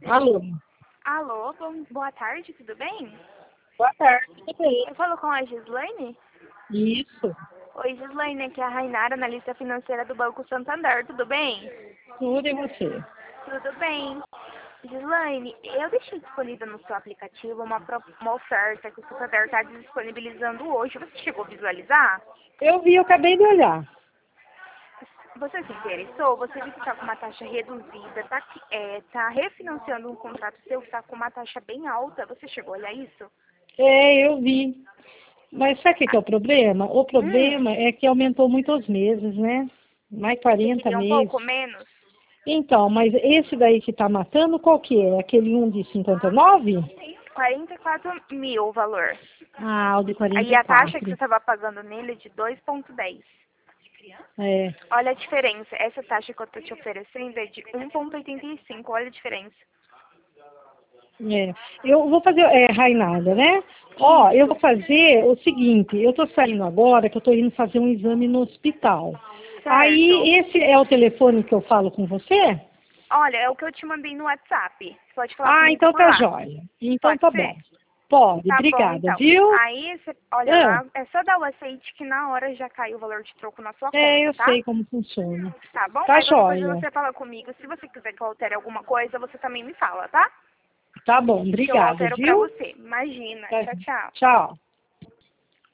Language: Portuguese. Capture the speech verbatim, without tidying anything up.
Alô, Alô, bom, boa tarde, tudo bem? boa tarde, tudo bem? Eu falo com a Gislaine? Isso, Oi, Gislaine, aqui é a Rainara, analista financeira do Banco Santander, tudo bem? tudo e você? Tudo bem. Gislaine, eu deixei disponível no seu aplicativo uma, pro- uma oferta que o Santander está disponibilizando hoje. Você chegou a visualizar? Eu vi, eu acabei de olhar. Você se interessou? Você viu que está com uma taxa reduzida, está é, tá refinanciando um contrato seu que está com uma taxa bem alta. Você chegou a olhar isso? É, eu vi. Mas sabe o que que é o problema? O Hum, problema é que aumentou muito os meses, né? Mais você quarenta queria um meses. pouco menos? Então, mas esse daí que tá matando, qual que é? Aquele um de cinquenta e nove? quarenta e quatro mil o valor. Ah, o de quarenta Aí e a taxa que você quatro. estava pagando nele é de dois vírgula dez. É, Olha a diferença. Essa taxa que eu estou te oferecendo é de um vírgula oitenta e cinco. Olha a diferença. é. Eu vou fazer, é, Rainada, né? Ó, eu Isso. vou fazer o seguinte, eu tô saindo agora, que eu tô indo fazer um exame no hospital. Certo. Aí, esse é o telefone que eu falo com você? Olha, é o que eu te mandei no WhatsApp. Você pode falar Ah, comigo então por tá lá. jóia. Então Pode tá ser? bom. Pode, Tá bom, obrigada, então. viu? Aí, você, olha Ah, lá, é só dar o aceite que na hora já cai o valor de troco na sua é, conta, eu tá? sei como funciona. Tá bom? Tá Aí qualquer coisa jóia. você fala comigo. Se você quiser que eu altere alguma coisa, você também me fala, tá? Tá bom, Que eu obrigada, altero pra viu? você. Imagina. Tá- Tchau, tchau. Tchau.